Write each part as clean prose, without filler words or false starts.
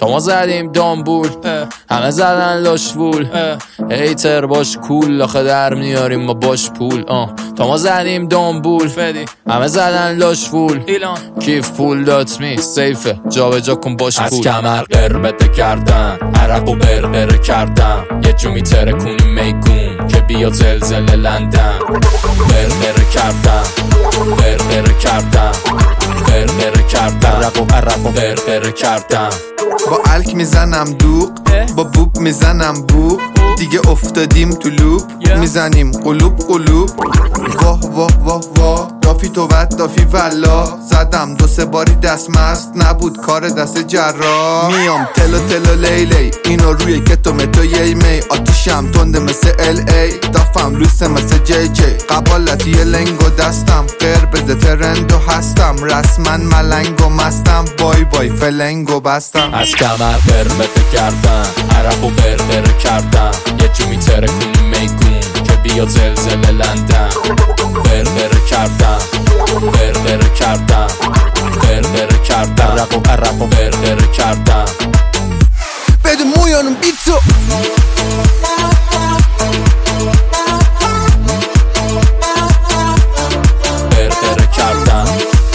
تا ما زدیم دامبول همه زدن لاشوول هیتر باش کول آخه در میاریم ما باش پول تا ما زدیم دامبول همه زدن لاشوول کیف پول دات می سیفه جا به جا کن باش پول از کمر قربته کردن عرق و برقره کردن یه جو میترکونی میگون که بیا زلزله لندن برقره کردن برقره کردن برقره کردن عرق و برقره کردن با الک میزنم دوق با بوب میزنم بوب دیگه افتادیم تو لوب میزنیم قلوب قلوب واه واه واه واه دافی تو ود دافی والله زدم 2-3 باری دست مست نبود کار دست جراح میام تلو تلو لیلی اینو روی کتو متو یی می آتیشم تنده مثل ال دافم لوسه مثل جی جی قبالتی لنگو دستم غیر بده ترندو هستم رسمن ملنگو مستم بای بای فلنگو بستم از کمر قربته کردن عرق و برقره کردن یه جو میترکونی میگون که بیا زلزله لندن برقره کردن برقره کردن برقره کردن عرق و برقره کردن بده مویانم بیتو برقره کردن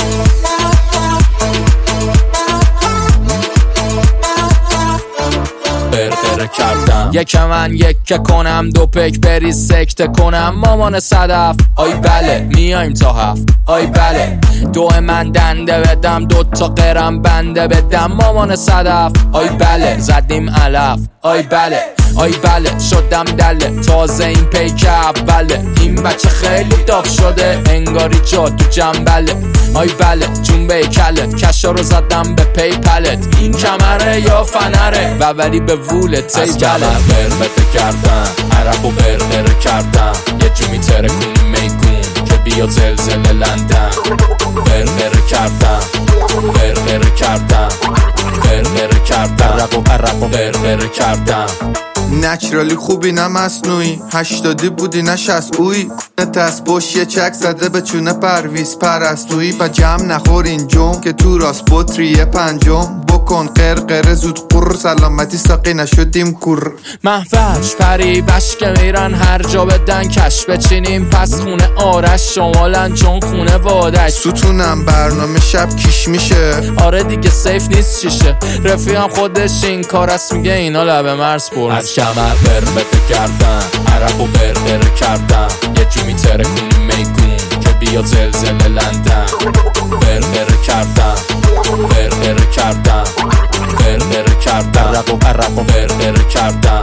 برقره کردم یک من یک کنم دو پک بری سکته کنم مامان صدف آی بله میایم تا هفت آی بله دو من دنده بدم 2 تا قرم بنده بدم مامان صدف آی بله زدیم علف آی بله آی بله شدم دله تازه این پیک اوله این بچه خیلی داغ شده انگاری جا تو جنبله آی بله جنبه کلت کشا رو زدم به پی پلت این کمره یا فنره و ولی به وولت از کمر برقته کردن عرق و برقره کردن یه جو میترکونی میگون که بیا زلزله لندن برقره کردن برقره کردن برقره کردن عرق و برقره کردن نچرالی خوبی نه مصنوعی 80 بودی نه 60 اوی نتست باش یه چک زده به چونه پرویز پرستویی با جمع نخور اینجام که تو راست بطری 5 بکن قرقره زود قر سلامتی ساقی نشدیم کور محوش پری بشک میرن هر جا بدن کش بچینیم پس خونه آرش شمالن چون خونه وادش ستونم برنامه شب کیش میشه آره دیگه سیف نیست چیشه رفیقم خودش این کار است میگه اینا لبه مرز برن از کمر برقته کردن عرق و برقره کردن یه جو میترکونی میگون که بیا زلزله لندن برقره کردن برقره کردن برقره کردن عرق و برقره کردن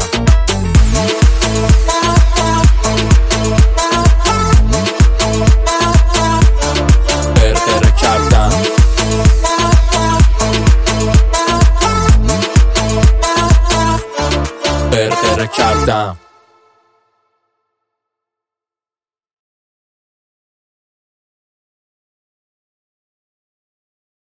برقره کردن برقره کردم